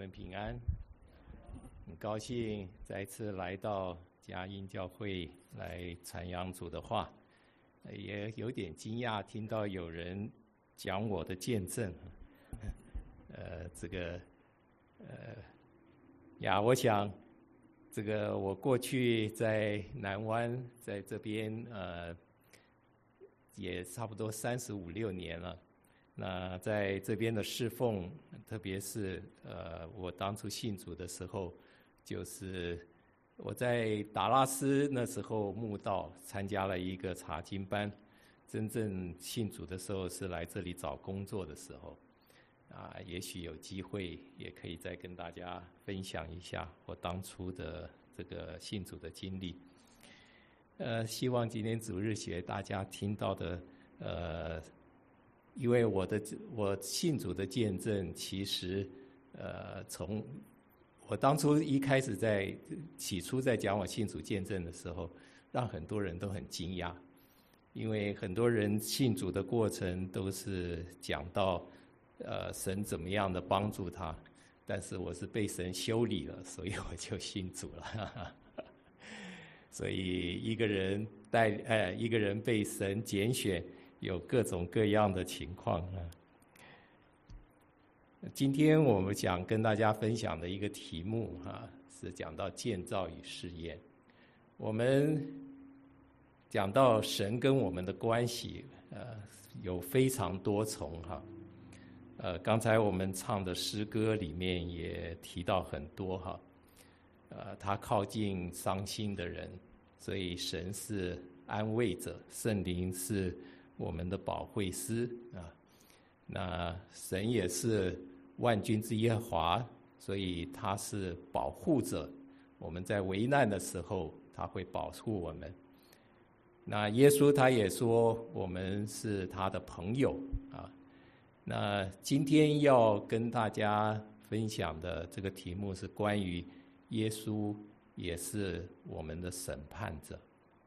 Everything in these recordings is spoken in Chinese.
们平安，很高兴再次来到佳音教会来传扬主的话，也有点惊讶听到有人讲我的见证，我想这个我过去在南湾在这边也差不多35、6年了。那在这边的侍奉，特别是我当初信主的时候，就是我在达拉斯那时候慕道，参加了一个查经班。真正信主的时候是来这里找工作的时候，也许有机会也可以再跟大家分享一下我当初的这个信主的经历。希望今天主日学大家听到的因为我信主的见证，其实从我当初一开始起初在讲我信主见证的时候，让很多人都很惊讶，因为很多人信主的过程都是讲到神怎么样的帮助他，但是我是被神修理了，所以我就信主了。所以一个人被神拣选，有各种各样的情况啊。今天我们想跟大家分享的一个题目是讲到建造与试验。我们讲到神跟我们的关系，有非常多重刚才我们唱的诗歌里面也提到很多他靠近伤心的人，所以神是安慰者，圣灵是我们的保惠师那神也是万军之耶和华，所以他是保护者，我们在危难的时候他会保护我们。那耶稣他也说我们是他的朋友那今天要跟大家分享的这个题目是关于耶稣也是我们的审判者。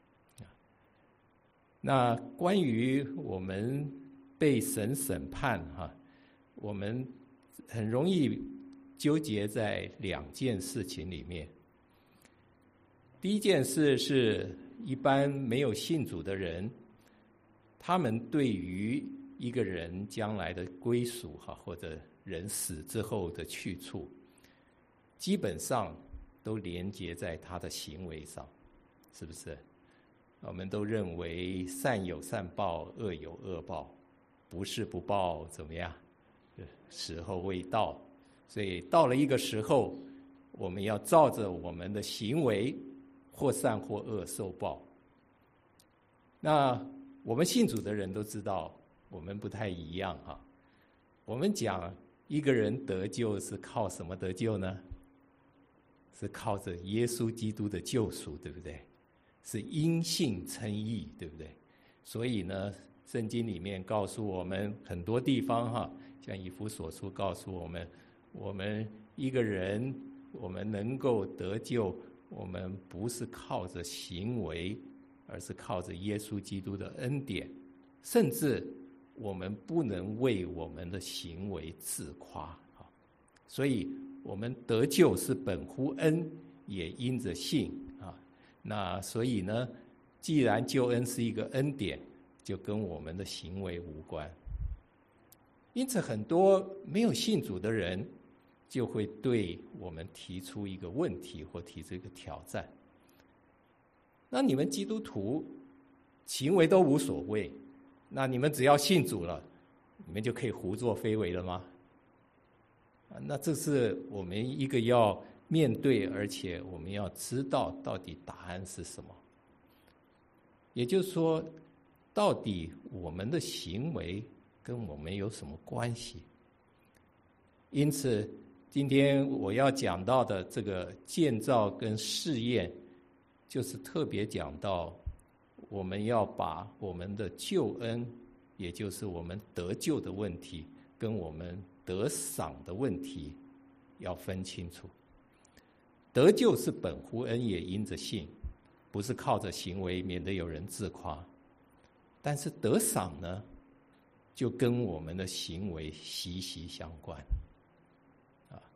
那关于我们被神审判我们很容易纠结在2件事情里面。第一件事是一般没有信主的人，他们对于一个人将来的归属或者人死之后的去处，基本上都连结在他的行为上，是不是？我们都认为善有善报，恶有恶报，不是不报怎么样？时候未到，所以到了一个时候，我们要照着我们的行为，或善或恶受报。那我们信主的人都知道，我们不太一样我们讲一个人得救是靠什么得救呢？是靠着耶稣基督的救赎，对不对？是因信称义，对不对？所以呢，圣经里面告诉我们很多地方像以弗所书告诉我们，我们一个人我们能够得救，我们不是靠着行为，而是靠着耶稣基督的恩典，甚至我们不能为我们的行为自夸所以我们得救是本乎恩，也因着信那所以呢，既然救恩是一个恩典，就跟我们的行为无关。因此很多没有信主的人就会对我们提出一个问题，或提出一个挑战。那你们基督徒行为都无所谓，那你们只要信主了，你们就可以胡作非为了吗？那这是我们一个要面对，而且我们要知道到底答案是什么。也就是说，到底我们的行为跟我们有什么关系？因此今天我要讲到的这个建造跟试验，就是特别讲到我们要把我们的救恩，也就是我们得救的问题，跟我们得赏的问题要分清楚。得救是本乎恩，也因着信，不是靠着行为，免得有人自夸。但是得赏呢，就跟我们的行为息息相关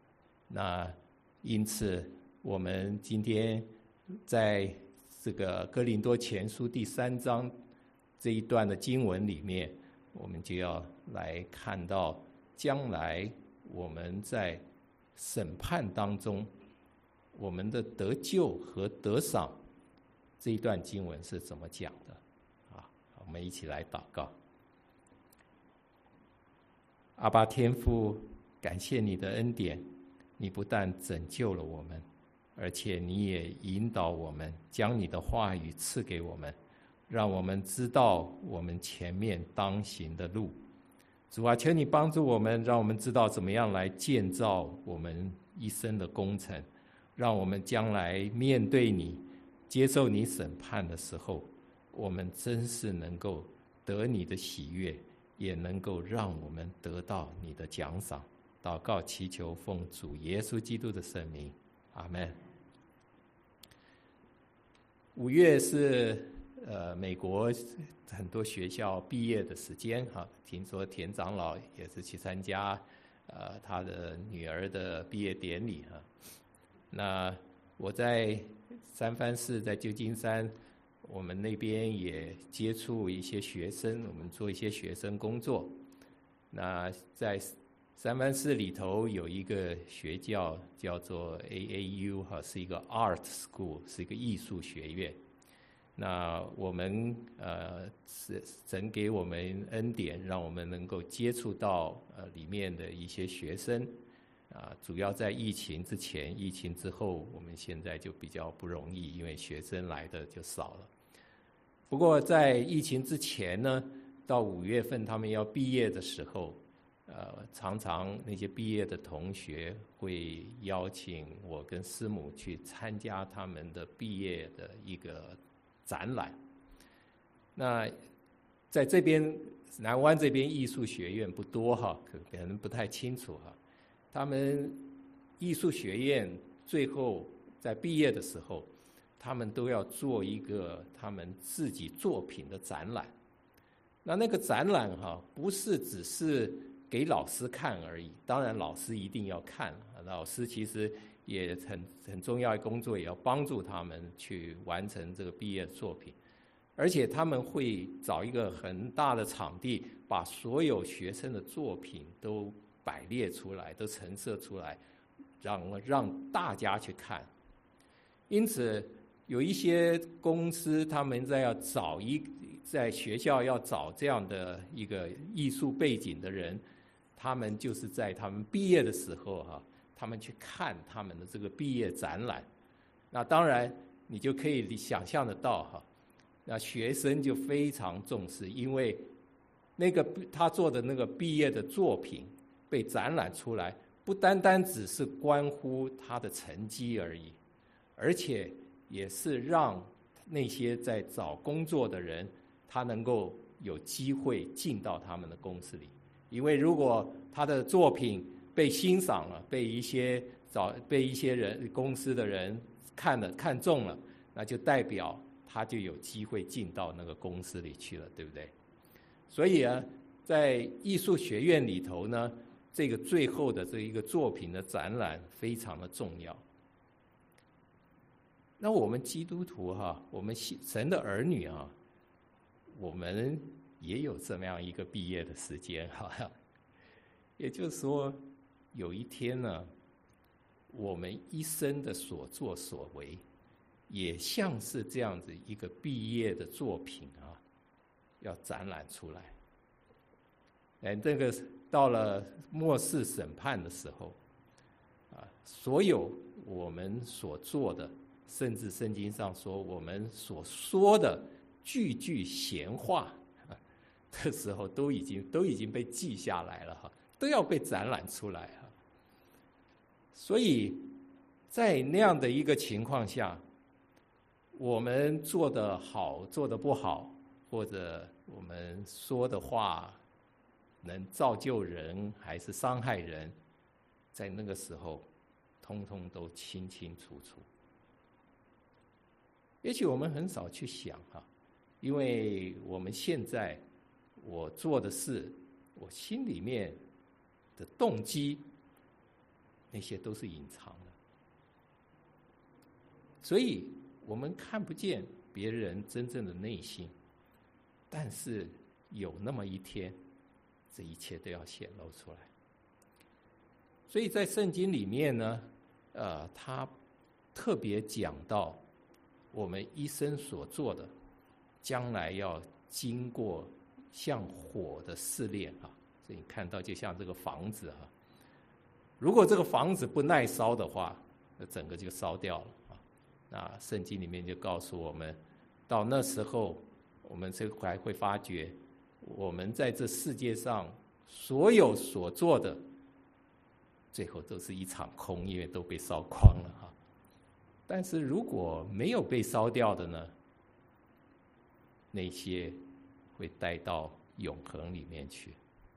那因此，我们今天在这个哥林多前书第3章这一段的经文里面，我们就要来看到将来我们在审判当中，我们的得救和得赏这一段经文是怎么讲的啊？我们一起来祷告。阿爸天父，感谢你的恩典，你不但拯救了我们，而且你也引导我们，将你的话语赐给我们，让我们知道我们前面当行的路。主啊，求你帮助我们，让我们知道怎么样来建造我们一生的工程，让我们将来面对你，接受你审判的时候，我们真是能够得你的喜悦，也能够让我们得到你的奖赏。祷告祈求奉主耶稣基督的圣名，阿们。5月是美国很多学校毕业的时间哈，听说田长老也是去参加他的女儿的毕业典礼哈。那我在三藩市，在旧金山，我们那边也接触一些学生，我们做一些学生工作。那在三藩市里头有一个学校叫做 AAU 哈，是一个 Art School， 是一个艺术学院。那我们神给我们恩典，让我们能够接触到里面的一些学生主要在疫情之前，疫情之后，我们现在就比较不容易，因为学生来的就少了。不过在疫情之前呢，到5月份他们要毕业的时候，常常那些毕业的同学会邀请我跟师母去参加他们的毕业的一个展览。那在这边南湾这边艺术学院不多哈，可能不太清楚哈。他们艺术学院最后在毕业的时候，他们都要做一个他们自己作品的展览。那个展览哈，不是只是给老师看而已，当然老师一定要看，老师其实也很重要的工作，也要帮助他们去完成这个毕业作品。而且他们会找一个很大的场地，把所有学生的作品都摆列出来，都陈设出来，让大家去看。因此有一些公司他们在学校要找这样的一个艺术背景的人，他们就是在他们毕业的时候他们去看他们的这个毕业展览。那当然你就可以想象得到那学生就非常重视，因为他做的那个毕业的作品被展览出来，不单单只是关乎他的成绩而已，而且也是让那些在找工作的人，他能够有机会进到他们的公司里。因为如果他的作品被欣赏了，被一些人公司的人看中了，那就代表他就有机会进到那个公司里去了，对不对？所以在艺术学院里头呢，这个最后的这一个作品的展览非常的重要。那我们基督徒我们神的儿女我们也有这么样一个毕业的时间也就是说，有一天呢，我们一生的所作所为，也像是这样子一个毕业的作品要展览出来。这个到了末世审判的时候所有我们所做的，甚至圣经上说我们所说的句句闲话的时候，都已经被记下来了都要被展览出来所以在那样的一个情况下，我们做得好，做得不好，或者我们说的话能造就人还是伤害人，在那个时候通通都清清楚楚。也许我们很少去想因为我们现在我做的事，我心里面的动机那些都是隐藏的。所以我们看不见别人真正的内心，但是有那么一天，这一切都要显露出来。所以在圣经里面呢，他特别讲到我们一生所做的，将来要经过像火的试炼啊。所以你看到就像这个房子啊，如果这个房子不耐烧的话，那整个就烧掉了啊。那圣经里面就告诉我们，到那时候我们才会发觉，我们在这世界上所有所做的，最后都是一场空，因为都被烧光了哈。但是如果没有被烧掉的呢，那些会带到永恒里面去。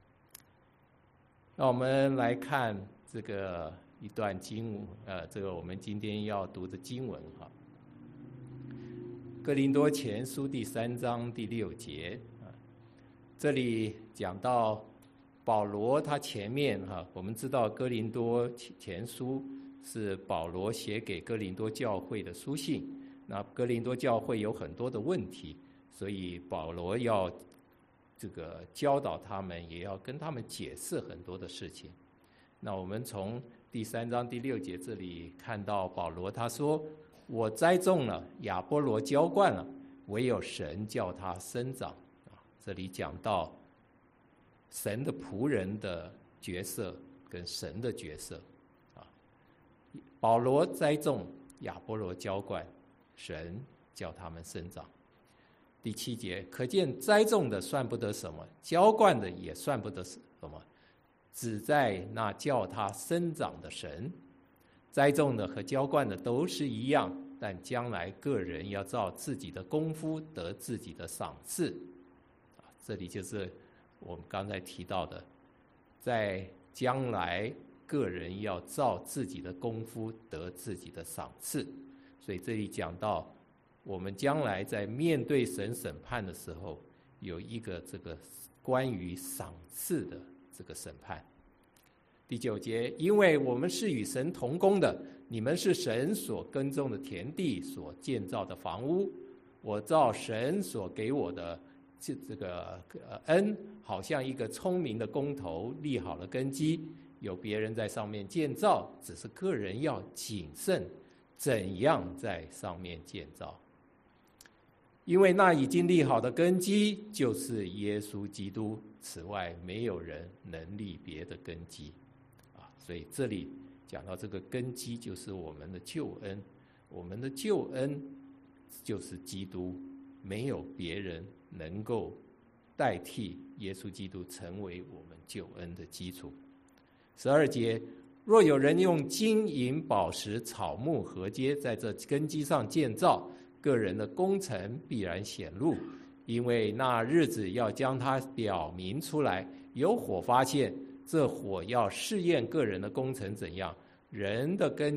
那我们来看这个一段经文，这个我们今天要读的经文哈，哥林多前书第3章第6节啊，这里讲到保罗他前面哈，我们知道哥林多前书是保罗写给哥林多教会的书信，那哥林多教会有很多的问题，所以保罗要这个教导他们，也要跟他们解释很多的事情。那我们从第3章第6节这里看到保罗他说，我栽种了，亚波罗浇灌了，唯有神叫他生长。这里讲到神的仆人的角色跟神的角色啊，保罗栽种，亚波罗浇灌，神叫他们生长。第7节，可见栽种的算不得什么，浇灌的也算不得什么，只在那叫他生长的神。栽种的和浇灌的都是一样，但将来个人要照自己的功夫得自己的赏赐。这里就是我们刚才提到的，在将来个人要照自己的功夫得自己的赏赐。所以这里讲到我们将来在面对神审判的时候，有一个这个关于赏赐的这个审判。第9节，因为我们是与神同工的，你们是神所耕种的田地，所建造的房屋。我照神所给我的这个恩，好像一个聪明的工头立好了根基，有别人在上面建造，只是个人要谨慎，怎样在上面建造。因为那已经立好的根基就是耶稣基督，此外没有人能立别的根基啊。所以这里讲到这个根基就是我们的救恩，我们的救恩就是基督，没有别人能够代替耶稣基督成为我们救恩的基础。12节，若有人用金银宝石草木禾秸在这根基上建造，个人的工程必然显露，因为那日子要将它表明出来。有火发现，这火要试验个人的工程怎样。人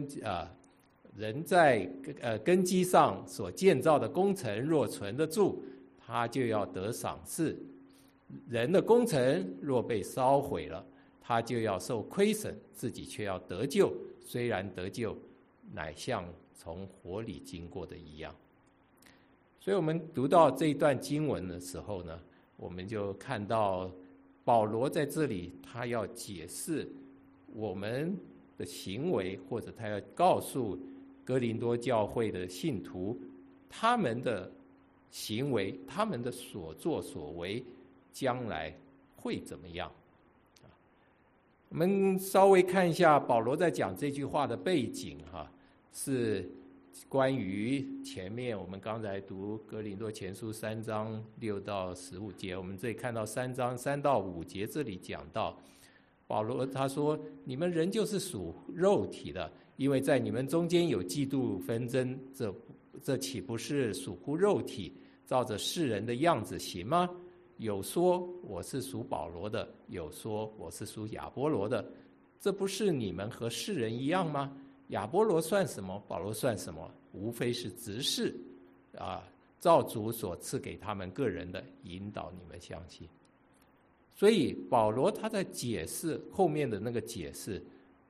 在根基上所建造的工程若存得住，他就要得赏赐；人的工程若被烧毁了，他就要受亏损，自己却要得救。虽然得救，乃像从火里经过的一样。所以我们读到这一段经文的时候呢，我们就看到保罗在这里他要解释我们的行为，或者他要告诉哥林多教会的信徒，他们的行为，他们的所作所为将来会怎么样。我们稍微看一下保罗在讲这句话的背景是关于前面我们刚才读哥林多前书3章6到15节，我们这里看到3章3到5节，这里讲到保罗他说，你们人就是属肉体的，因为在你们中间有嫉妒纷争，这岂不是属乎肉体，照着世人的样子行吗？有说我是属保罗的，有说我是属亚波罗的，这不是你们和世人一样吗？亚波罗算什么？保罗算什么？无非是执事照主所赐给他们个人的，引导你们相信。所以保罗他在解释后面的那个解释，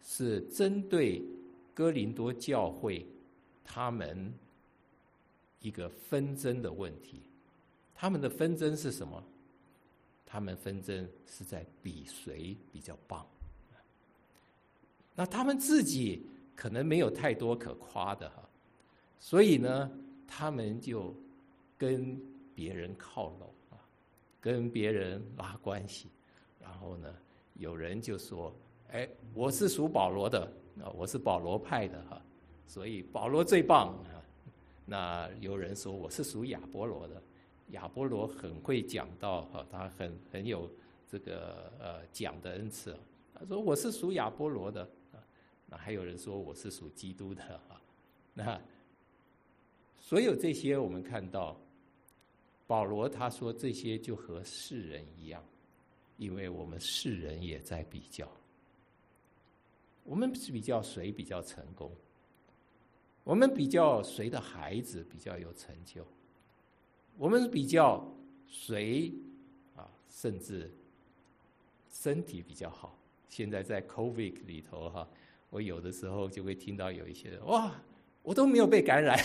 是针对哥林多教会他们一个纷争的问题。他们的纷争是什么？他们纷争是在比谁比较棒。那他们自己可能没有太多可夸的哈，所以呢，他们就跟别人靠拢啊，跟别人拉关系。然后呢，有人就说：“哎，我是属保罗的啊，我是保罗派的哈，所以保罗最棒啊。”那有人说我是属亚波罗的，亚波罗很会讲道哈，他很有这个讲的恩赐。他说我是属亚波罗的啊，那还有人说我是属基督的啊。那所有这些我们看到，保罗他说这些就和世人一样，因为我们世人也在比较，我们比较谁比较成功，我们比较谁的孩子比较有成就，我们比较谁啊，甚至身体比较好。现在在 COVID 里头哈，我有的时候就会听到有一些人哇，我都没有被感染。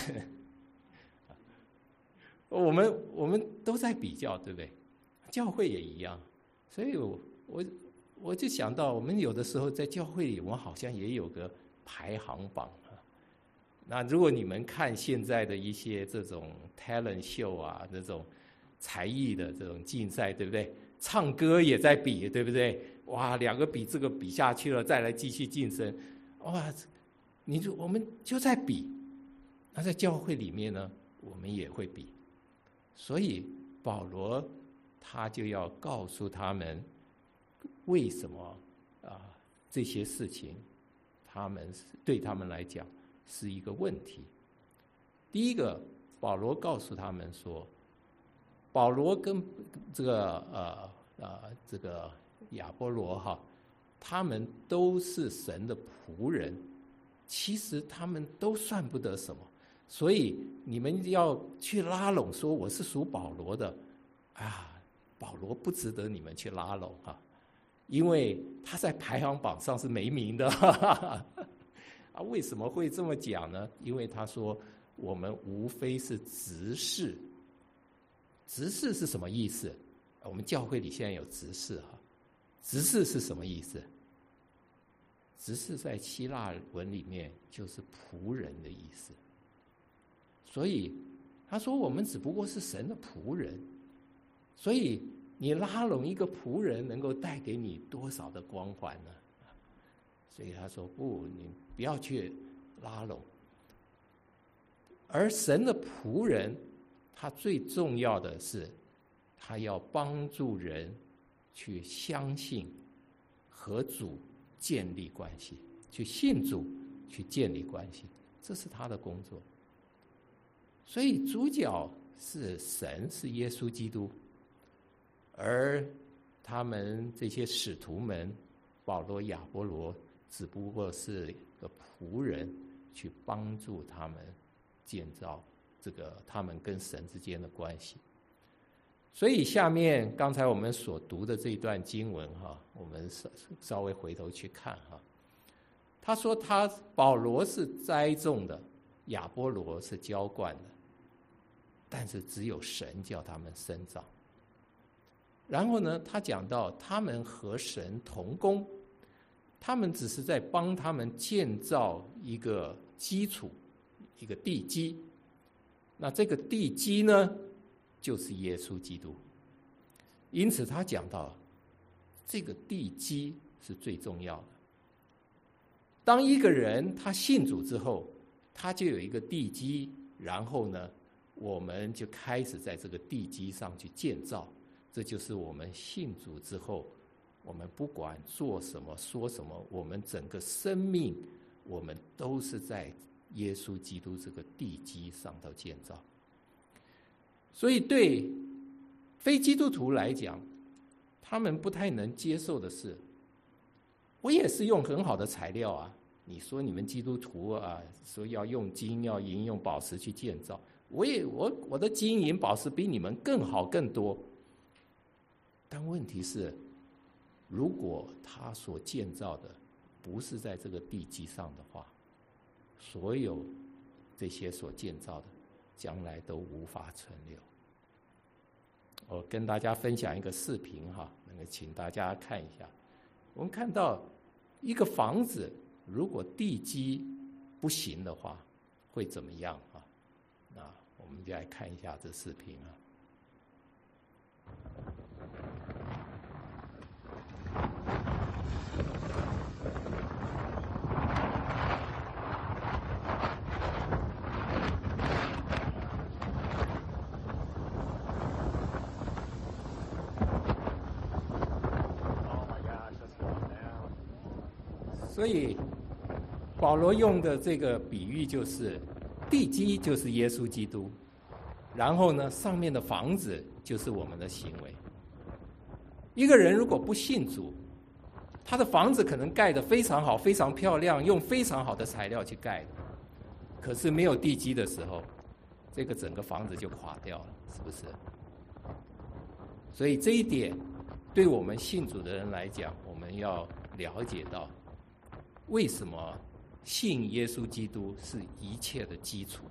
我们都在比较，对不对？教会也一样，所以我就想到，我们有的时候在教会里，我们好像也有个排行榜啊。那如果你们看现在的一些这种 talent show 啊，这种才艺的这种竞赛，对不对？唱歌也在比，对不对？哇，两个比这个比下去了，再来继续晋升，哇，我们就在比。那在教会里面呢，我们也会比。所以保罗他就要告诉他们，为什么这些事情对他们来讲是一个问题。第一个，保罗告诉他们说，保罗跟这个亚波罗哈，他们都是神的仆人，其实他们都算不得什么。所以你们要去拉拢说我是属保罗的啊，保罗不值得你们去拉拢啊，因为他在排行榜上是没名的。啊，为什么会这么讲呢？因为他说我们无非是执事。执事是什么意思？我们教会里现在有执事哈，执事是什么意思？执事在希腊文里面就是仆人的意思。所以他说我们只不过是神的仆人，所以你拉拢一个仆人能够带给你多少的光环呢？所以他说不，你不要去拉拢。而神的仆人他最重要的是他要帮助人去相信和主建立关系，去信主去建立关系，这是他的工作。所以主角是神，是耶稣基督，而他们这些使徒们，保罗、亚波罗，只不过是个仆人，去帮助他们建造这个他们跟神之间的关系。所以下面刚才我们所读的这一段经文哈，我们稍微回头去看哈。他说保罗是栽种的，亚波罗是浇灌的，但是只有神叫他们生长。然后呢，他讲到他们和神同工，他们只是在帮他们建造一个基础，一个地基。那这个地基呢，就是耶稣基督。因此他讲到这个地基是最重要的。当一个人他信主之后，他就有一个地基，然后呢我们就开始在这个地基上去建造。这就是我们信主之后，我们不管做什么说什么，我们整个生命我们都是在耶稣基督这个地基上头建造。所以对非基督徒来讲，他们不太能接受的是，我也是用很好的材料啊，你说你们基督徒啊，说要用金要银用宝石去建造，我的金银宝石比你们更好更多。但问题是，如果他所建造的不是在这个地基上的话，所有这些所建造的，将来都无法存留。我跟大家分享一个视频哈，那个请大家看一下。我们看到一个房子，如果地基不行的话，会怎么样啊？那我们就来看一下这视频啊。所以保罗用的这个比喻就是地基就是耶稣基督，然后呢，上面的房子就是我们的行为。一个人如果不信主，他的房子可能盖得非常好，非常漂亮，用非常好的材料去盖的，可是没有地基的时候，这个整个房子就垮掉了，是不是？所以这一点对我们信主的人来讲，我们要了解到为什么信耶稣基督是一切的基础。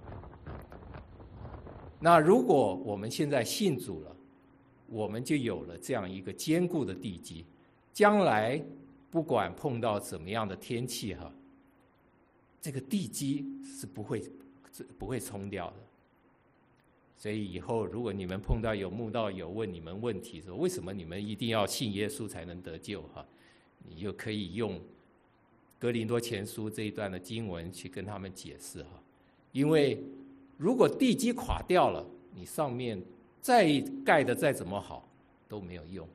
那如果我们现在信主了，我们就有了这样一个坚固的地基，将来不管碰到什么样的天气哈，这个地基是不会冲掉的。所以以后如果你们碰到有慕道友问你们问题说为什么你们一定要信耶稣才能得救哈，你就可以用哥林多前书这一段的经文去跟他们解释哈。因为如果地基垮掉了，你上面再盖的再怎么好都没有用。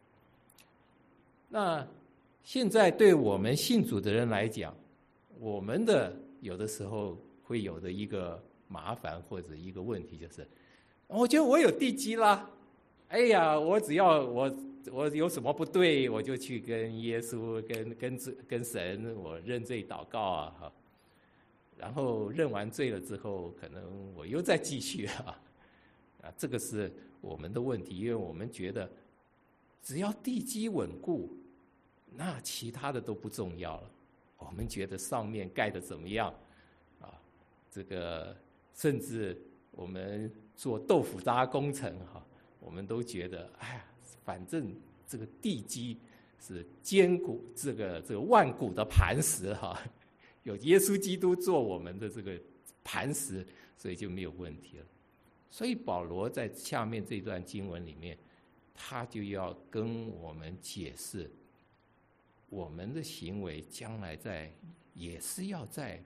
那现在对我们信主的人来讲，我们的有的时候会有的一个麻烦或者一个问题就是，我觉得我有地基啦，哎呀，我只要我有什么不对，我就去跟耶稣跟神我认罪祷告啊哈，然后认完罪了之后，可能我又再继续啊，这个是我们的问题，因为我们觉得只要地基稳固，那其他的都不重要了。我们觉得上面盖的怎么样啊？这个甚至我们做豆腐渣工程哈，我们都觉得哎呀，反正这个地基是坚固，这个万古的磐石哈，有耶稣基督做我们的这个磐石，所以就没有问题了。所以保罗在下面这段经文里面，他就要跟我们解释，我们的行为将来也是要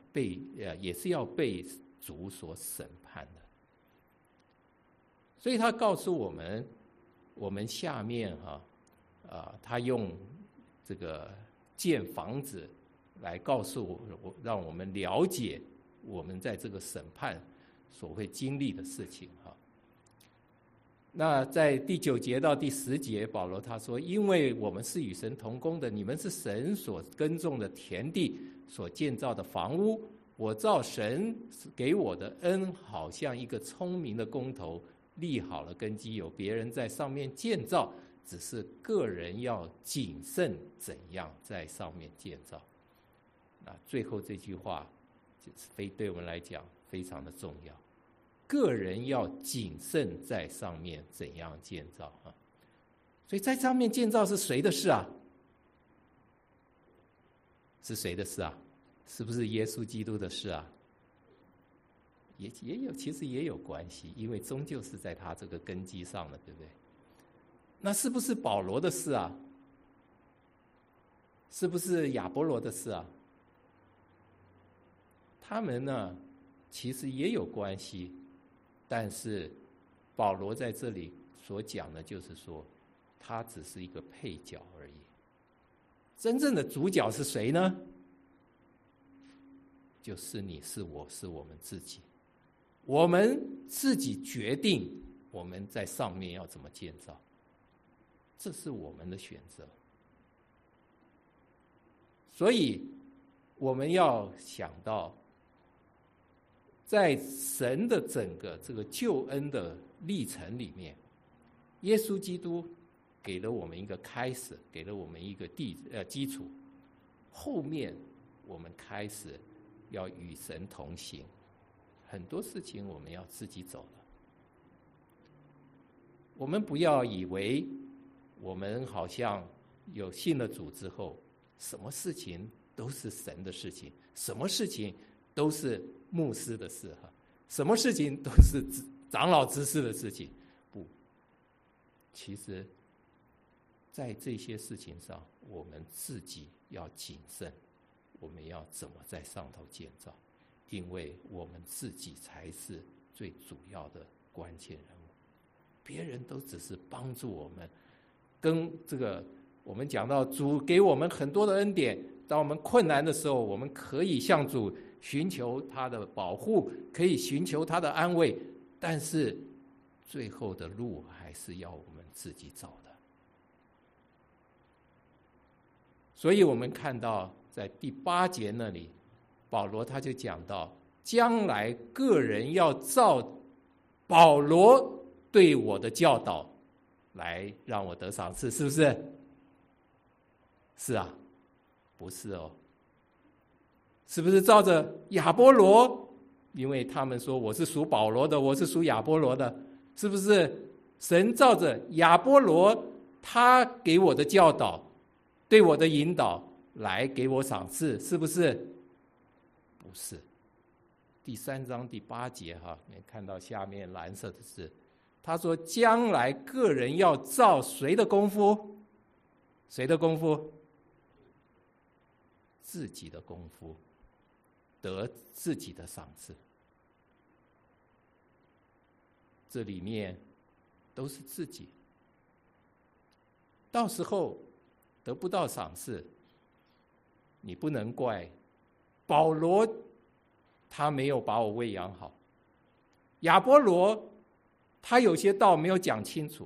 被主所审判的。所以他告诉我们，我们下面他用这个建房子来告诉让我们了解我们在这个审判所会经历的事情哈。那在第9节到第10节，保罗他说，因为我们是与神同工的，你们是神所耕种的田地，所建造的房屋，我照神给我的恩，好像一个聪明的工头，立好了根基，有别人在上面建造，只是个人要谨慎怎样在上面建造。那最后这句话对我们来讲非常的重要，个人要谨慎在上面怎样建造啊。所以在上面建造是谁的事啊？是谁的事啊？是不是耶稣基督的事啊？其实也有关系，因为终究是在他这个根基上的，对不对？那是不是保罗的事啊？是不是亚波罗的事啊？他们呢，其实也有关系，但是保罗在这里所讲的就是说，他只是一个配角而已。真正的主角是谁呢？就是你是我是我们自己，我们自己决定我们在上面要怎么建造，这是我们的选择。所以我们要想到，在神的整个这个救恩的历程里面，耶稣基督给了我们一个开始，给了我们一个基础。 后面我们开始要与神同行，很多事情我们要自己走了。我们不要以为我们好像有信了主之后，什么事情都是神的事情，什么事情都是牧师的事，什么事情都是长老执事的事情。不，其实在这些事情上，我们自己要谨慎，我们要怎么在上头建造，因为我们自己才是最主要的关键人物，别人都只是帮助我们。跟这个我们讲到主给我们很多的恩典，当我们困难的时候，我们可以向主寻求他的保护，可以寻求他的安慰，但是最后的路还是要我们自己走的。所以我们看到在第8节那里，保罗他就讲到，将来个人要照保罗对我的教导来让我得赏赐，是不是？是啊，不是哦。是不是照着亚波罗？因为他们说我是属保罗的，我是属亚波罗的，是不是神照着亚波罗他给我的教导，对我的引导来给我赏赐，是不是？不是。第3章第8节你看到下面蓝色的字，他说将来个人要照谁的功夫？谁的功夫？自己的功夫，得自己的赏赐。这里面都是自己，到时候得不到赏赐，你不能怪保罗他没有把我喂养好，亚波罗他有些道没有讲清楚，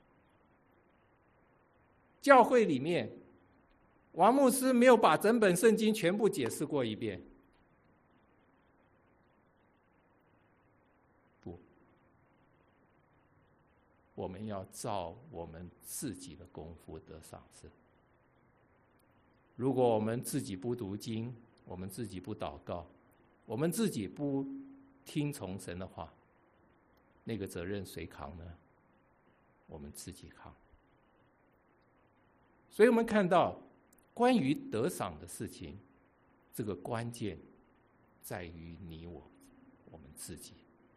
教会里面王牧师没有把整本圣经全部解释过一遍。不，我们要照我们自己的功夫得赏赐。如果我们自己不读经，我们自己不祷告，我们自己不听从神的话，那个责任谁扛呢？我们自己扛。所以我们看到关于得赏的事情，这个关键在于你我们自己。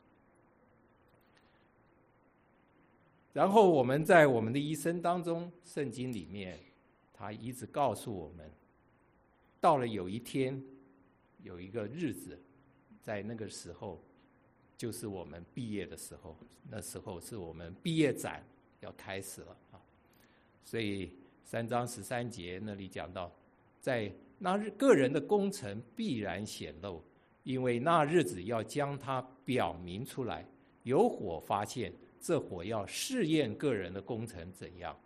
然后我们在我们的一生当中，圣经里面他一直告诉我们，到了有一天有一个日子，在那个时候就是我们毕业的时候，那时候是我们毕业展要开始了所以3章13节那里讲到，在那日个人的工程必然显露，因为那日子要将它表明出来，有火发现，这火要试验个人的工程怎样。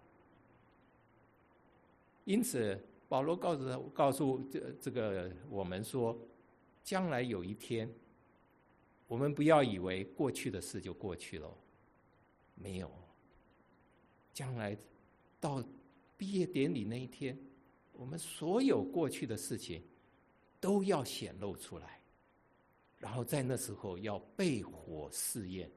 因此保罗告诉这个我们说，将来有一天，我们不要以为过去的事就过去了，没有，将来到毕业典礼那一天，我们所有过去的事情都要显露出来，然后在那时候要被火试验。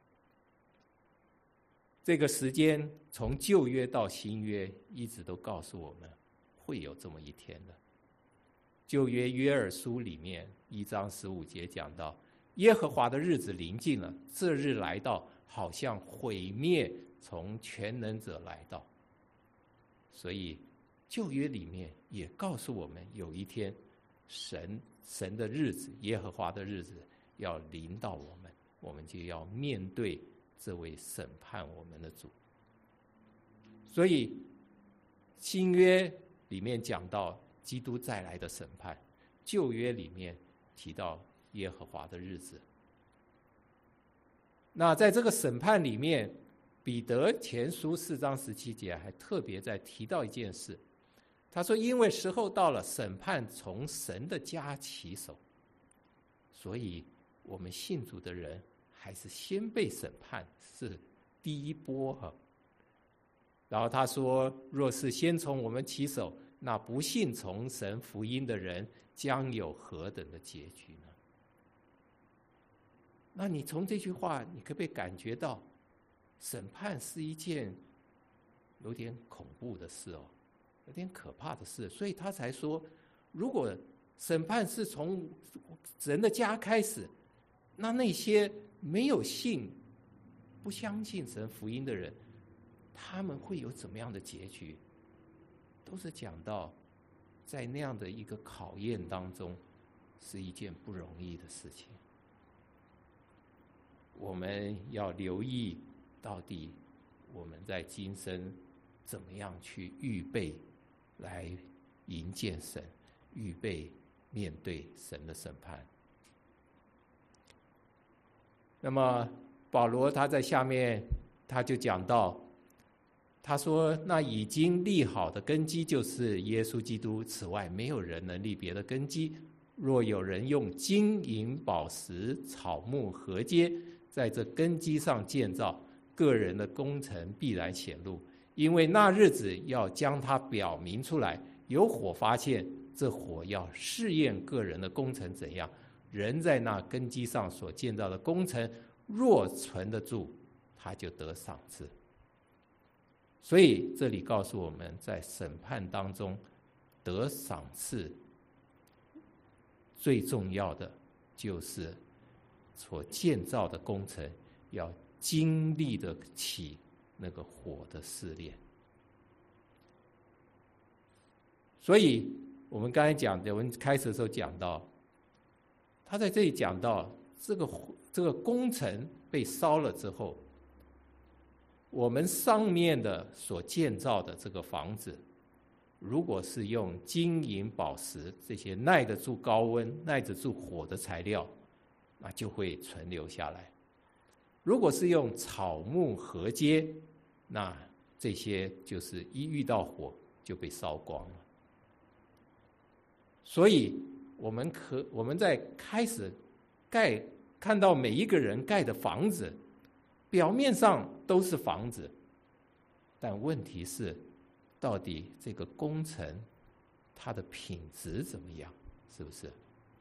这个时间从旧约到新约一直都告诉我们会有这么一天的。旧约约珥书里面1章15节讲到，耶和华的日子临近了，这日来到，好像毁灭从全能者来到。所以旧约里面也告诉我们，有一天神的日子，耶和华的日子要临到我们，我们就要面对这位审判我们的主。所以新约里面讲到基督再来的审判，旧约里面提到耶和华的日子。那在这个审判里面，彼得前书4章17节还特别在提到一件事，他说因为时候到了，审判从神的家起手，所以我们信主的人还是先被审判，是第一波然后他说若是先从我们起手， 那不信从神福音的人将有何等的结局呢？那你从这句话，你可不可以感觉到，审判是一件有点恐怖的事哦，有点可怕的事。所以他才说，如果审判是从人的家开始，那些没有信、不相信神福音的人，他们会有怎么样的结局？都是讲到，在那样的一个考验当中，是一件不容易的事情。我们要留意，到底我们在今生怎么样去预备，来迎见神，预备面对神的审判。那么保罗他在下面他就讲到，他说那已经立好的根基就是耶稣基督，此外没有人能立别的根基。若有人用金银宝石草木禾秸在这根基上建造，个人的工程必然显露，因为那日子要将它表明出来，有火发现，这火要试验个人的工程怎样。人在那根基上所建造的工程若存得住，他就得赏赐。所以这里告诉我们，在审判当中得赏赐最重要的就是所建造的工程要经历得起那个火的试炼。所以我们刚才讲的，我们开始的时候讲到，他在这里讲到这个工程被烧了之后，我们上面的所建造的这个房子，如果是用金银宝石这些耐得住高温、耐得住火的材料，那就会存留下来。如果是用草木禾秸，那这些就是一遇到火就被烧光了。所以我们在开始看到每一个人盖的房子，表面上都是房子，但问题是，到底这个工程它的品质怎么样？是不是？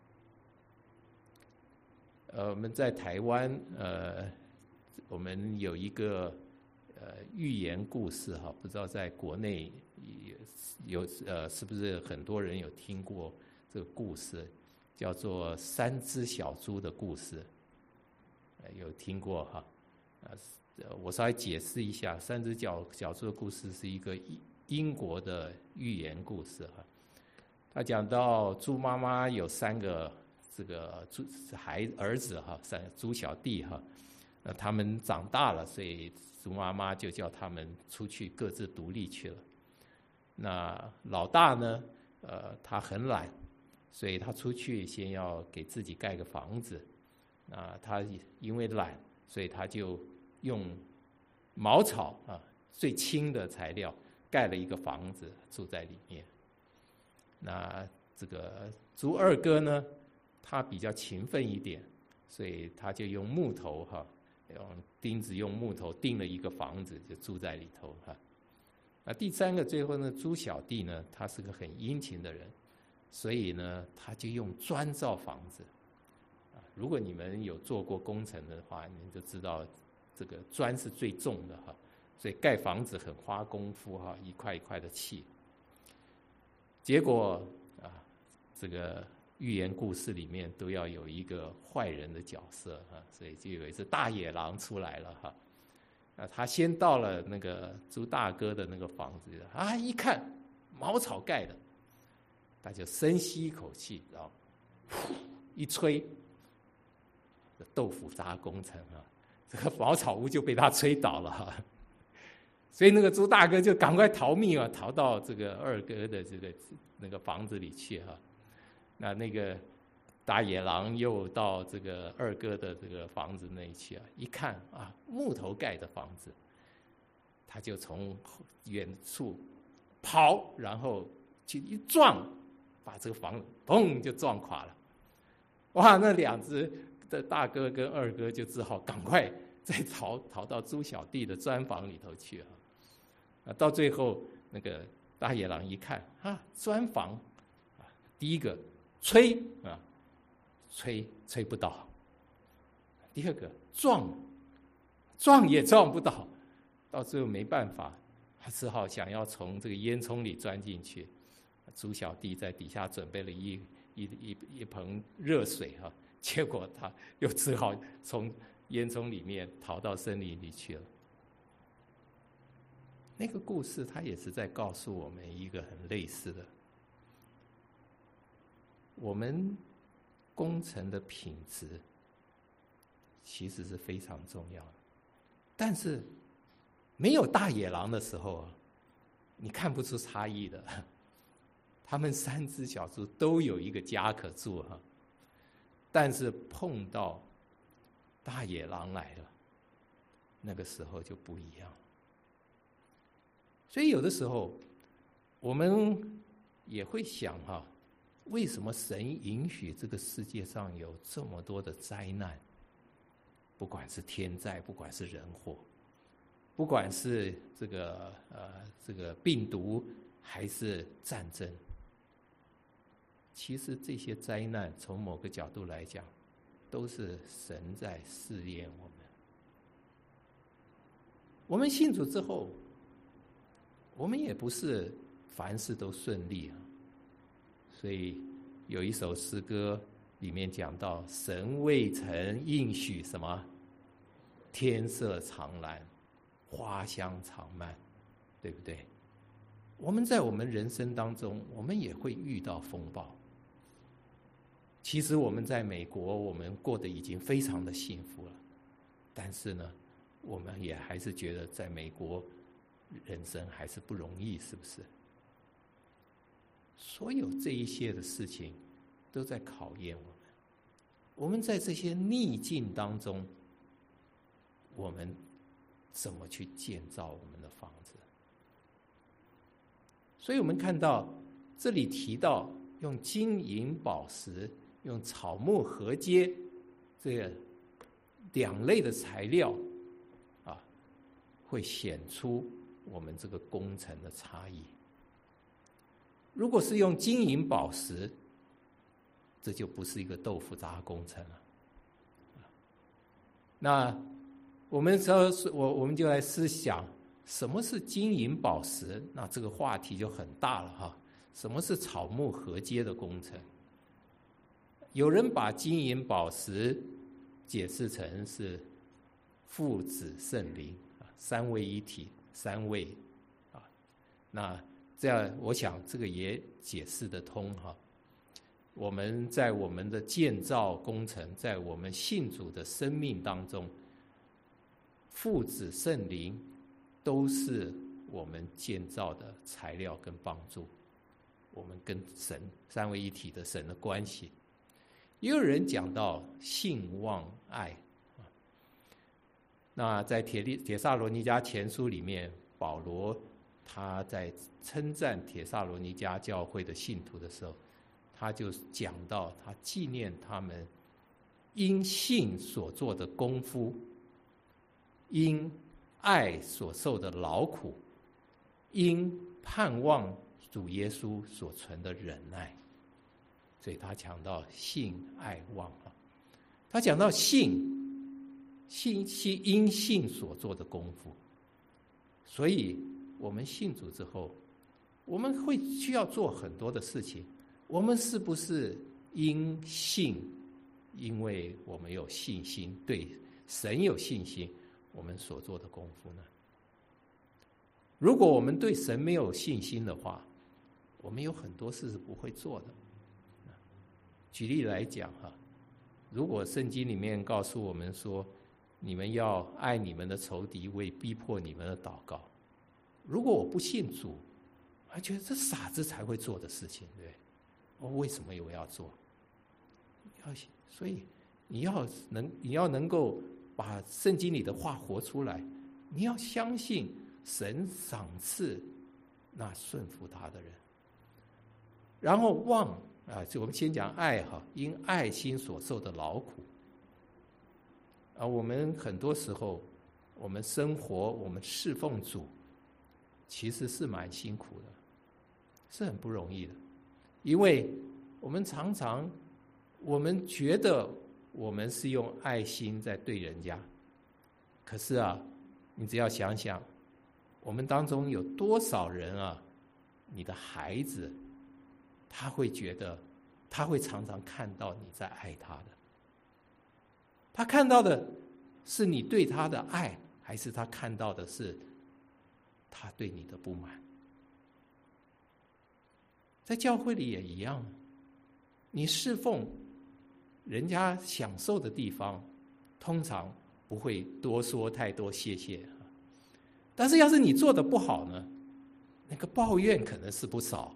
我们在台湾，我们有一个寓言故事哈，不知道在国内有是不是很多人有听过这个故事，叫做3只小猪的故事，有听过哈？我稍微解释一下，3只小猪的故事是一个英国的寓言故事哈。他讲到猪妈妈有3个这个儿子哈，3个猪小弟哈。他们长大了，所以猪妈妈就叫他们出去各自独立去了。那老大呢，他很懒，所以他出去先要给自己盖个房子。那他因为懒，所以他就用茅草啊最轻的材料盖了一个房子住在里面。那这个猪二哥呢，他比较勤奋一点，所以他就用木头哈。用钉子用木头钉了一个房子，就住在里头哈。那第3个最后呢，猪小弟呢，他是个很殷勤的人，所以呢，他就用砖造房子。如果你们有做过工程的话，你们就知道这个砖是最重的哈，所以盖房子很花功夫哈，一块一块的砌。结果这个寓言故事里面都要有一个坏人的角色哈，所以就有一只大野狼出来了哈。他先到了那个猪大哥的那个房子啊，一看茅草盖的，他就深吸一口气，然后一吹，豆腐渣工程啊，这个茅草屋就被他吹倒了哈。所以那个猪大哥就赶快逃命啊，逃到这个二哥的那个房子里去哈。那个大野狼又到这个二哥的这个房子那里去啊，一看啊，木头盖的房子，他就从远处跑，然后去一撞，把这个房子砰就撞垮了。哇，那2只的大哥跟二哥就只好赶快再逃到猪小弟的砖房里头去啊。到最后那个大野狼一看砖房第一个吹吹不倒，第二个撞也撞不倒，到最后没办法，他只好想要从这个烟囱里钻进去。猪小弟在底下准备了一盆热水结果他又只好从烟囱里面逃到森林里去了。那个故事他也是在告诉我们一个很类似的，我们工程的品质其实是非常重要的，但是没有大野狼的时候你看不出差异的。他们3只小猪都有一个家可住但是碰到大野狼来了，那个时候就不一样。所以有的时候我们也会想为什么神允许这个世界上有这么多的灾难？不管是天灾，不管是人祸，不管是这个病毒还是战争，其实这些灾难从某个角度来讲，都是神在试验我们。我们信主之后，我们也不是凡事都顺利所以有一首诗歌里面讲到，神未曾应许什么天色常蓝，花香常漫，对不对？我们在我们人生当中，我们也会遇到风暴。其实我们在美国，我们过得已经非常的幸福了，但是呢，我们也还是觉得在美国人生还是不容易，是不是？所有这一些的事情都在考验我们。我们在这些逆境当中，我们怎么去建造我们的房子？所以我们看到这里提到用金银宝石、用草木禾秸这2类的材料会显出我们这个工程的差异。如果是用金银宝石，这就不是一个豆腐渣工程了。那我们就来思想，什么是金银宝石？那这个话题就很大了什么是草木禾秸的工程？有人把金银宝石解释成是父子圣灵3位一体，3位那这样我想这个也解释得通我们在我们的建造工程，在我们信主的生命当中，父子圣灵都是我们建造的材料跟帮助，我们跟神3位一体的神的关系。也有人讲到信望爱那在帖撒罗尼迦前书里面，保罗他在称赞帖撒罗尼迦教会的信徒的时候，他就讲到他纪念他们因信所做的功夫，因爱所受的劳苦，因盼望主耶稣所存的忍耐。所以他讲到信爱望他讲到信因信所做的功夫。所以我们信主之后，我们会需要做很多的事情。我们是不是因信，因为我们有信心，对神有信心，我们所做的功夫呢？如果我们对神没有信心的话，我们有很多事是不会做的。举例来讲如果圣经里面告诉我们说，你们要爱你们的仇敌，为逼迫你们的祷告。如果我不信主，我觉得这傻子才会做的事情，对不对？我为什么我要做？所以你要能够把圣经里的话活出来，你要相信神赏赐那顺服他的人。然后望就我们先讲爱因爱心所受的劳苦我们很多时候我们生活我们侍奉主其实是蛮辛苦的， 是很不容易的。因为我们常常我们觉得我们是用爱心在对人家，可是啊，你只要想想我们当中有多少人啊，你的孩子他会觉得，他会常常看到你在爱他的，他看到的是你对他的爱，还是他看到的是他对你的不满？在教会里也一样，你侍奉人家享受的地方，通常不会多说太多谢谢，但是要是你做的不好呢，那个抱怨可能是不少。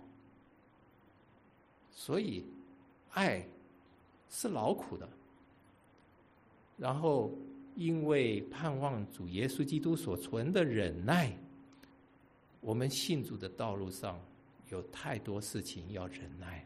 所以爱是劳苦的，然后因为盼望主耶稣基督所存的忍耐，我们信主的道路上有太多事情要忍耐了。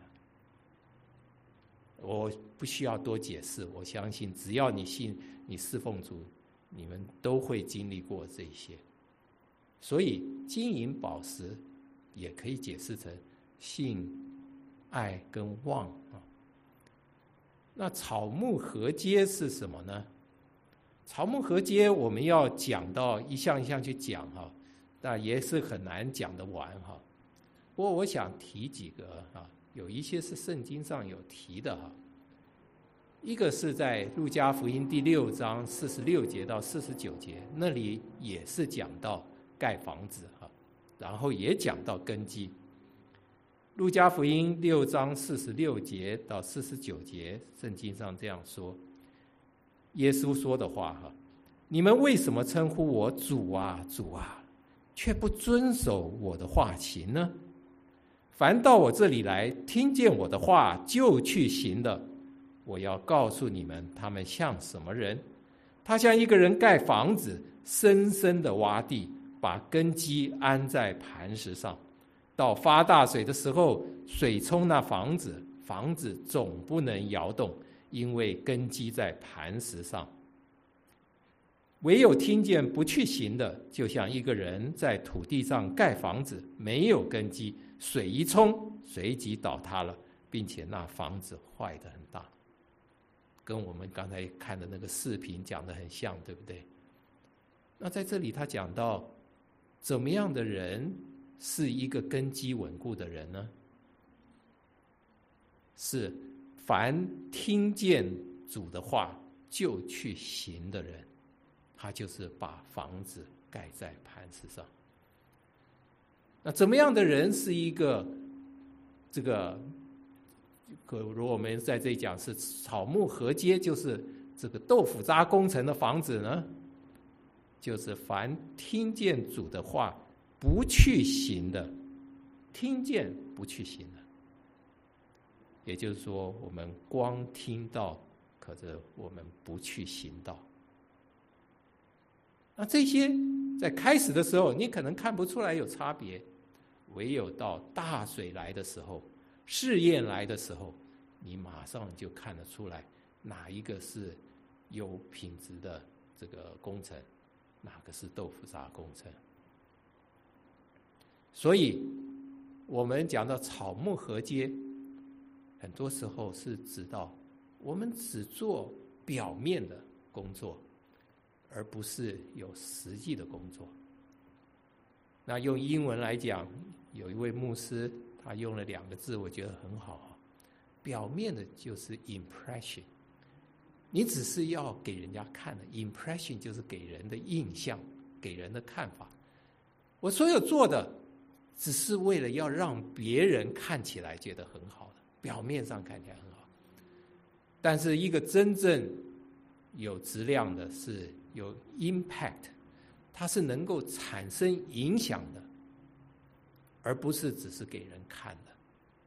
我不需要多解释，我相信只要你信，你侍奉主，你们都会经历过这些。所以金银宝石也可以解释成信、爱跟望啊。那草木合接是什么呢？草木合接我们要讲到一项一项去讲哈，那也是很难讲得完哈。不过我想提几个啊，有一些是圣经上有提的哈。一个是在路加福音第6章46节到49节，那里也是讲到盖房子哈，然后也讲到根基。路加福音6章46节到49节，圣经上这样说，耶稣说的话哈：你们为什么称呼我主啊主啊，却不遵守我的话行呢？凡到我这里来听见我的话就去行的，我要告诉你们，他们像什么人？他像一个人盖房子，深深的挖地，把根基安在磐石上。到发大水的时候，水冲那房子，房子总不能摇动，因为根基在磐石上。唯有听见不去行的，就像一个人在土地上盖房子，没有根基，水一冲，随即倒塌了，并且那房子坏得很大。跟我们刚才看的那个视频讲得很像，对不对？那在这里他讲到，怎么样的人是一个根基稳固的人呢？是凡听见主的话就去行的人，他就是把房子盖在磐石上。那怎么样的人是一个这个？如果我们在这里讲是草木合接，就是这个豆腐渣工程的房子呢，就是凡听见主的话不去行的，听见不去行的，也就是说我们光听到，可是我们不去行道。那这些在开始的时候你可能看不出来有差别，唯有到大水来的时候，试验来的时候，你马上就看得出来哪一个是有品质的这个工程，哪个是豆腐渣工程。所以我们讲到草木合接，很多时候是指到我们只做表面的工作，而不是有实际的工作。那用英文来讲，有一位牧师他用了2个字，我觉得很好。表面的就是 impression， 你只是要给人家看的， impression 就是给人的印象，给人的看法。我所有做的只是为了要让别人看起来觉得很好的，表面上看起来很好。但是一个真正有质量的，是有 impact， 它是能够产生影响的，而不是只是给人看的。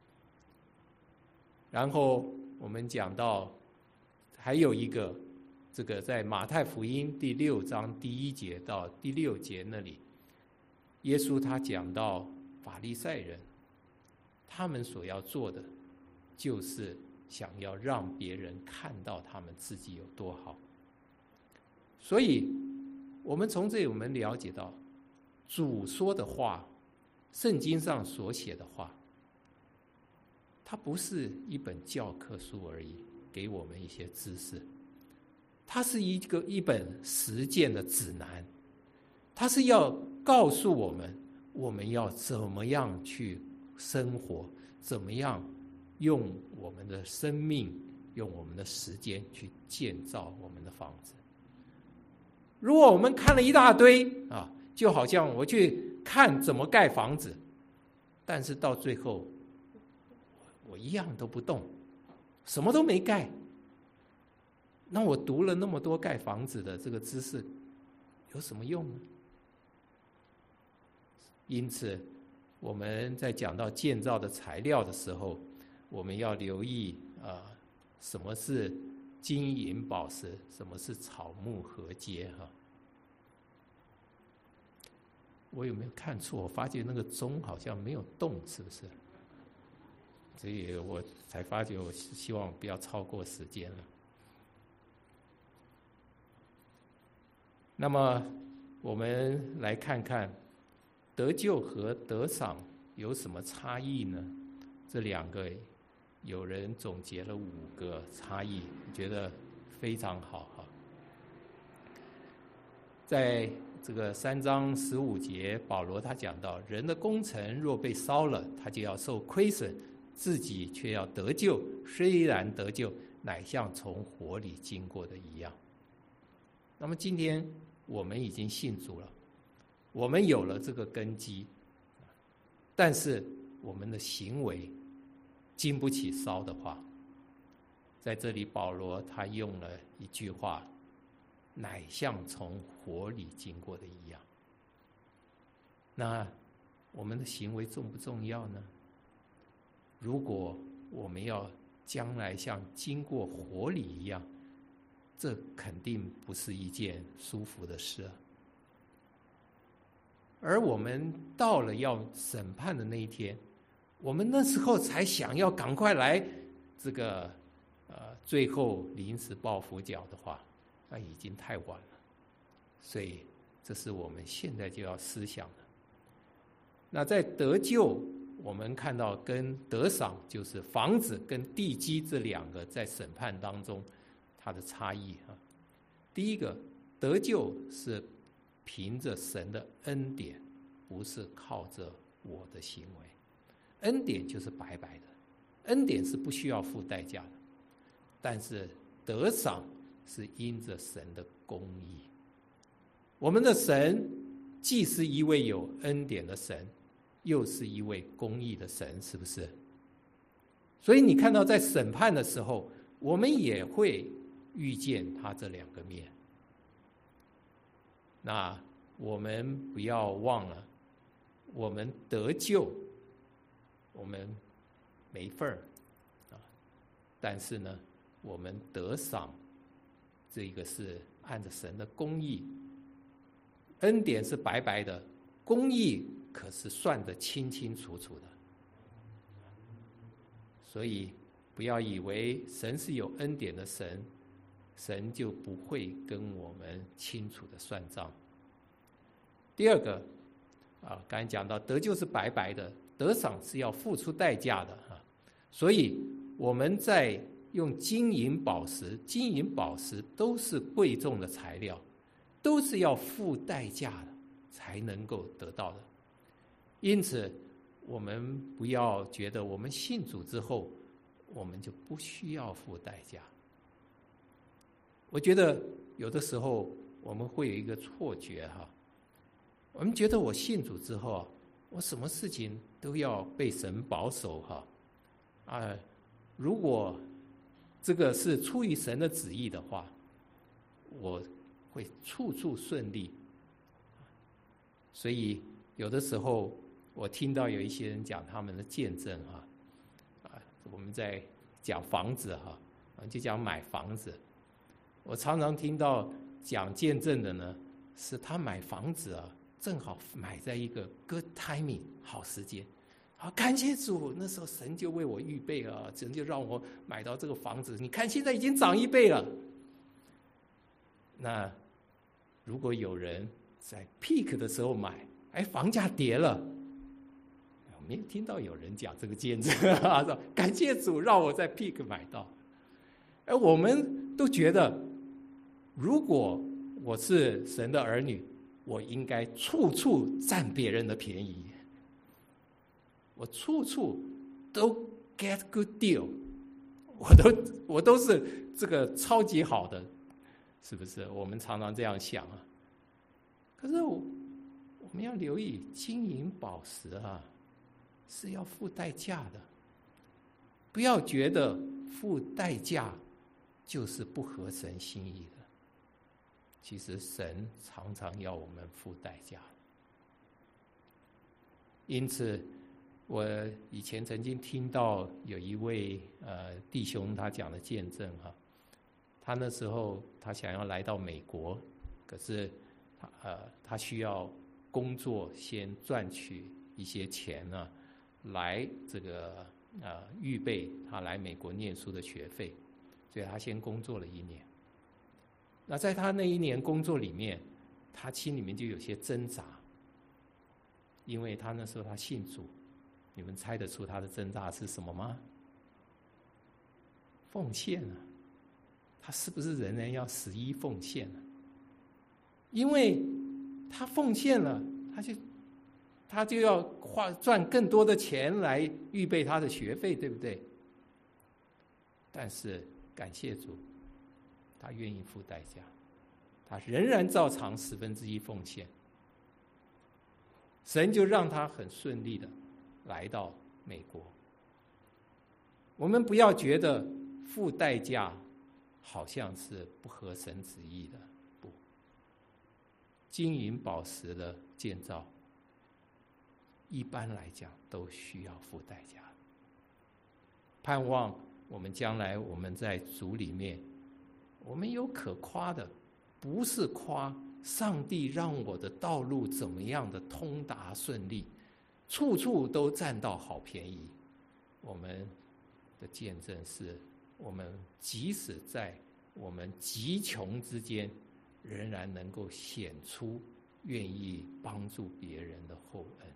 然后我们讲到还有一个，这个在马太福音第6章第1节到第6节那里，耶稣他讲到法利赛人，他们所要做的就是想要让别人看到他们自己有多好。所以我们从这里我们了解到，主说的话，圣经上所写的话， 它不是一本教科书而已，给我们一些知识，它是一本实践的指南，它是要告诉我们，我们要怎么样去生活，怎么样用我们的生命，用我们的时间去建造我们的房子。如果我们看了一大堆啊，就好像我去看怎么盖房子，但是到最后我一样都不动，什么都没盖，那我读了那么多盖房子的这个知识有什么用呢？因此我们在讲到建造的材料的时候，我们要留意什么是金银宝石，什么是草木合接哈。我有没有看错？我发觉那个钟好像没有动，是不是？所以我才发觉，我希望不要超过时间了。那么我们来看看得救和得赏有什么差异呢？这两个有人总结了5个差异，我觉得非常好哈。在这个3章15节，保罗他讲到，人的工程若被烧了，他就要受亏损，自己却要得救，虽然得救，乃像从火里经过的一样。那么今天我们已经信主了，我们有了这个根基，但是我们的行为经不起烧的话，在这里保罗他用了一句话，乃像从火里经过的一样。那我们的行为重不重要呢？如果我们要将来像经过火里一样，这肯定不是一件舒服的事啊。而我们到了要审判的那一天，我们那时候才想要赶快来这个最后临时抱佛脚的话，那已经太晚了。所以这是我们现在就要思想的。那在得救，我们看到跟得赏，就是房子跟地基这2个在审判当中它的差异啊。第一个，得救是凭着神的恩典，不是靠着我的行为。恩典就是白白的，恩典是不需要付代价的。但是得赏是因着神的公义。我们的神既是一位有恩典的神，又是一位公义的神，是不是？所以你看到在审判的时候，我们也会遇见他这2个面。那我们不要忘了，我们得救，我们没份儿啊，但是呢，我们得赏，这个是按着神的公义，恩典是白白的，公义可是算得清清楚楚的。所以不要以为神是有恩典的神，神就不会跟我们清楚的算账。第二个刚才讲到得救是白白的，得赏是要付出代价的所以我们在用金银宝石，金银宝石都是贵重的材料，都是要付代价的才能够得到的。因此我们不要觉得我们信主之后我们就不需要付代价。我觉得有的时候我们会有一个错觉我们觉得我信主之后我什么事情都要被神保守如果这个是出于神的旨意的话，我会处处顺利。所以有的时候我听到有一些人讲他们的见证我们在讲房子就讲买房子，我常常听到讲见证的呢，是他买房子正好买在一个 good timing 好时间感谢主，那时候神就为我预备了，神就让我买到这个房子，你看现在已经涨1倍了。那如果有人在 peak 的时候买，房价跌了， 没有听到有人讲这个见证啊，说感谢主让我在 Peak 买到。而我们都觉得，如果我是神的儿女，我应该处处占别人的便宜，我处处都 get good deal， 我都是这个超级好的，是不是？我们常常这样想啊。可是我们要留意，金银宝石啊，是要付代价的。不要觉得付代价就是不合神心意的。其实神常常要我们付代价。因此，我以前曾经听到有一位弟兄他讲的见证哈，他那时候他想要来到美国，可是他需要工作先赚取一些钱呢，来这个预备他来美国念书的学费，所以他先工作了1年。那在他那1年工作里面，他心里面就有些挣扎，因为他那时候他信主，你们猜得出他的挣扎是什么吗？奉献啊，他是不是人人要11奉献啊？因为他奉献了，他就要赚更多的钱来预备他的学费，对不对？但是感谢主，他愿意付代价，他仍然照常1/10奉献，神就让他很顺利的来到美国。我们不要觉得付代价好像是不合神旨意的，不，金银宝石的建造一般来讲都需要付代价。盼望我们将来我们在主里面，我们有可夸的，不是夸上帝让我的道路怎么样的通达顺利，处处都占到好便宜。我们的见证是，我们即使在我们极穷之间，仍然能够显出愿意帮助别人的厚恩。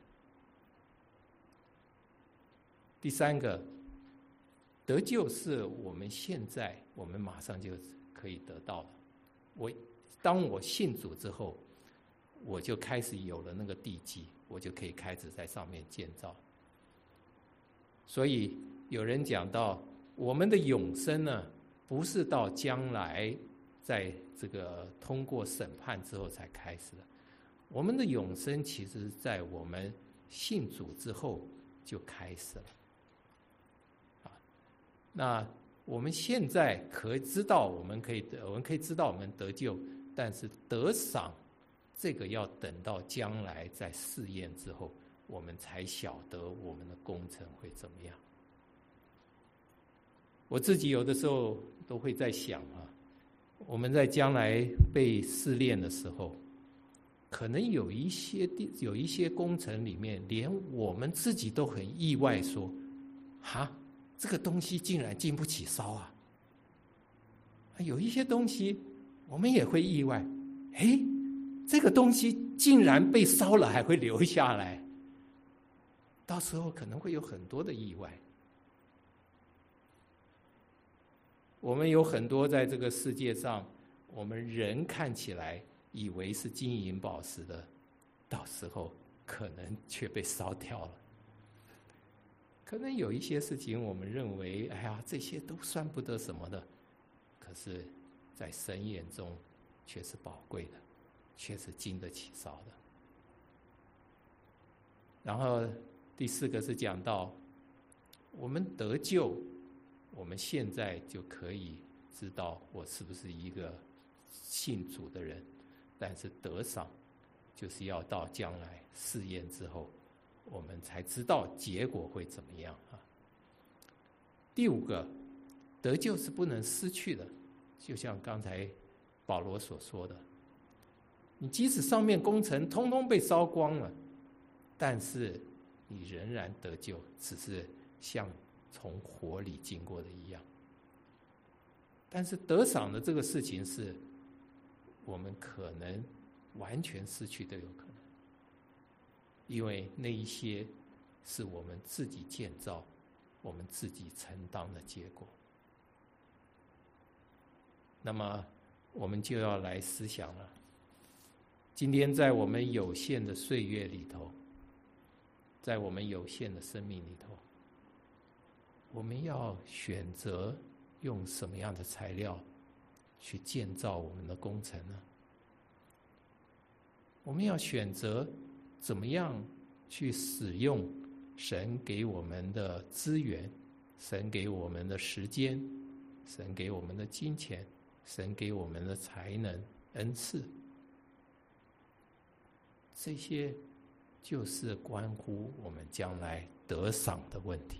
第3个，得救是我们现在我们马上就可以得到的。当我信主之后，我就开始有了那个地基，我就可以开始在上面建造。所以有人讲到，我们的永生呢，不是到将来在这个通过审判之后才开始的，我们的永生其实在我们信主之后就开始了。那我们现在可以知道，我们可以知道我们得救，但是得赏这个要等到将来在试验之后，我们才晓得我们的工程会怎么样。我自己有的时候都会在想啊，我们在将来被试炼的时候，可能有一些工程里面，连我们自己都很意外说，哈，这个东西竟然经不起烧啊！有一些东西我们也会意外，这个东西竟然被烧了还会留下来，到时候可能会有很多的意外。我们有很多在这个世界上，我们人看起来以为是金银宝石的，到时候可能却被烧掉了。可能有一些事情我们认为，这些都算不得什么的，可是在神眼中却是宝贵的，却是经得起烧的。然后第4个是讲到，我们得救，我们现在就可以知道我是不是一个信主的人，但是得赏就是要到将来试验之后，我们才知道结果会怎么样啊。第5个，得救是不能失去的，就像刚才保罗所说的，你即使上面工程通通被烧光了，但是你仍然得救，只是像从火里经过的一样。但是得赏的这个事情是我们可能完全失去都有可能，因为那一些是我们自己建造，我们自己承担的结果。那么我们就要来思想了，今天在我们有限的岁月里头，在我们有限的生命里头，我们要选择用什么样的材料去建造我们的工程呢？我们要选择怎么样去使用神给我们的资源，神给我们的时间，神给我们的金钱，神给我们的才能恩赐，这些就是关乎我们将来得赏的问题。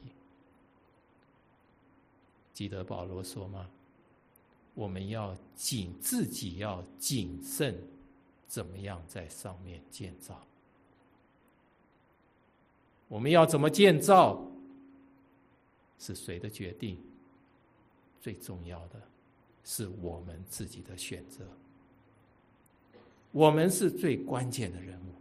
记得保罗说吗？我们要自己要谨慎，怎么样在上面建造。我们要怎么建造，是谁的决定？最重要的是我们自己的选择。我们是最关键的人物。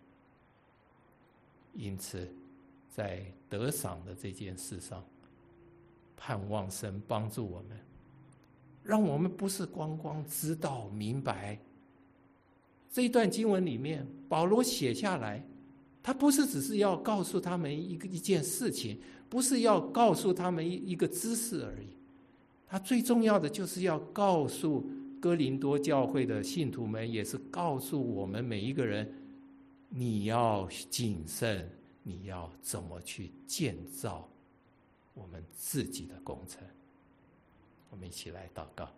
因此，在得赏的这件事上，盼望神帮助我们，让我们不是光光知道明白。这一段经文里面，保罗写下来，他不是只是要告诉他们一件事情，不是要告诉他们一个知识而已。他最重要的就是要告诉哥林多教会的信徒们，也是告诉我们每一个人，你要谨慎，你要怎么去建造我们自己的工程。我们一起来祷告。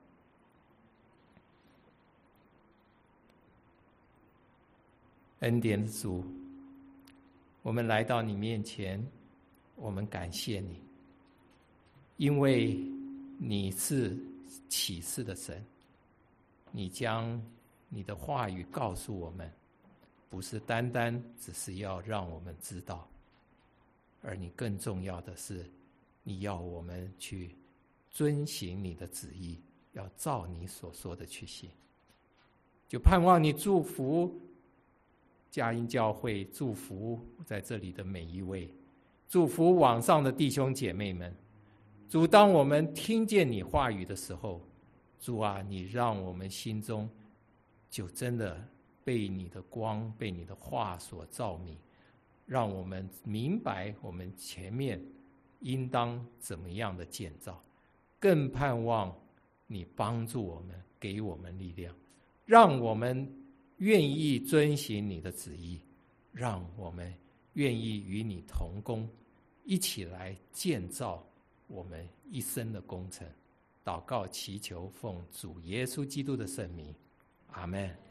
恩典的主，我们来到你面前，我们感谢你，因为你是启示的神，你将你的话语告诉我们，不是单单只是要让我们知道，而你更重要的是，你要我们去遵行你的旨意，要照你所说的去行。就盼望你祝福佳音教会，祝福在这里的每一位，祝福网上的弟兄姐妹们。主，当我们听见你话语的时候，主啊，你让我们心中就真的被你的光，被你的话所照明，让我们明白我们前面应当怎么样的建造，更盼望你帮助我们，给我们力量，让我们愿意遵行你的旨意，让我们愿意与你同工，一起来建造我们一生的工程。祷告祈求奉主耶稣基督的圣名，阿们。